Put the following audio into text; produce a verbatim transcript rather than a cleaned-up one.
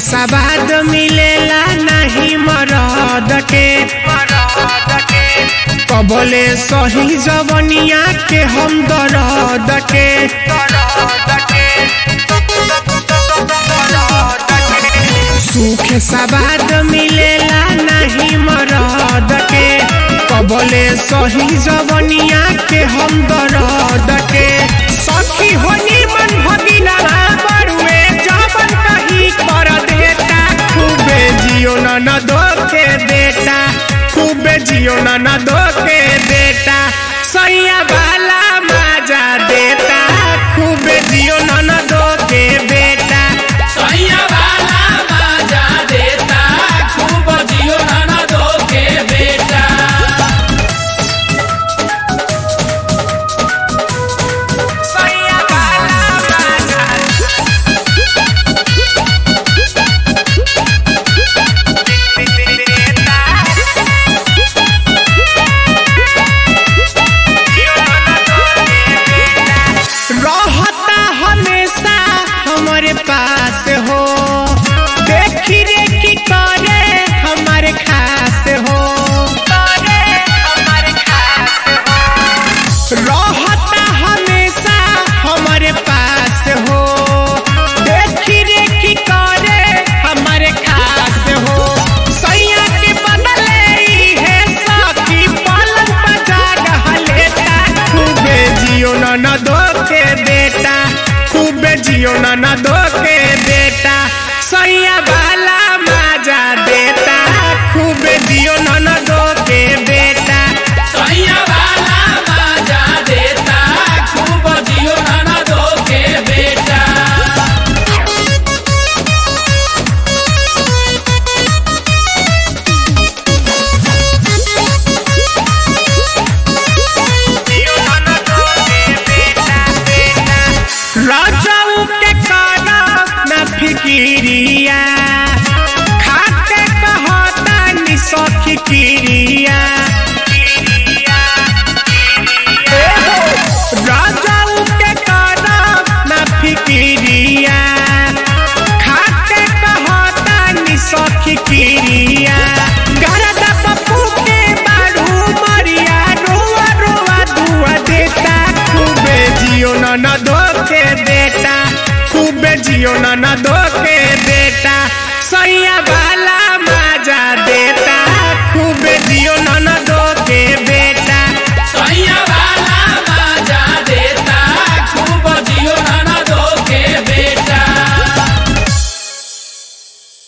सवाद मिलेला नहीं मरद के कबले सही जवनिया के हम दर्द के सुख सवाद मिलेला नहीं मरद के कबले सही जवनिया के हम दर्द के सखी होनी मन भगिना बड़ुए जवन कहीं कर देता खूबे जियो न दो के बेटा खूबे जियो न दो के बेटा सैया वाला मजा देता खूबे जियो न दो के बेटा सैया वाला मजा देता खूब जियो न दो के बेटा सैया वाला मजा रहता हमेशा हमारे पास हो देखी रेखी करे हमारे खास हो रहता हमेशा हमारे पास हो देखी रेखी करे हमारे खास हो सैया के बदले ही है सखी पलंग पर जागह लेता खूबे जियो न दो के बेटा खूबे जियो न दो के बेटा सैया वाला मजा देता खूबे जियो न दो के बेटा सैया वाला मजा देता खूब जियो न दो के बेटा राजाऊ के काना न फिकिरिया खाते कहता नि सखी किरिया राजाऊ के काना न फिकिरिया खाते कहता नि सखी किरिया गरदा पप्पू के बारू मरिया रोआ रोआ दुआ देता खूबे जियो न दो के बेटा खूबे जियो न दो के बेटा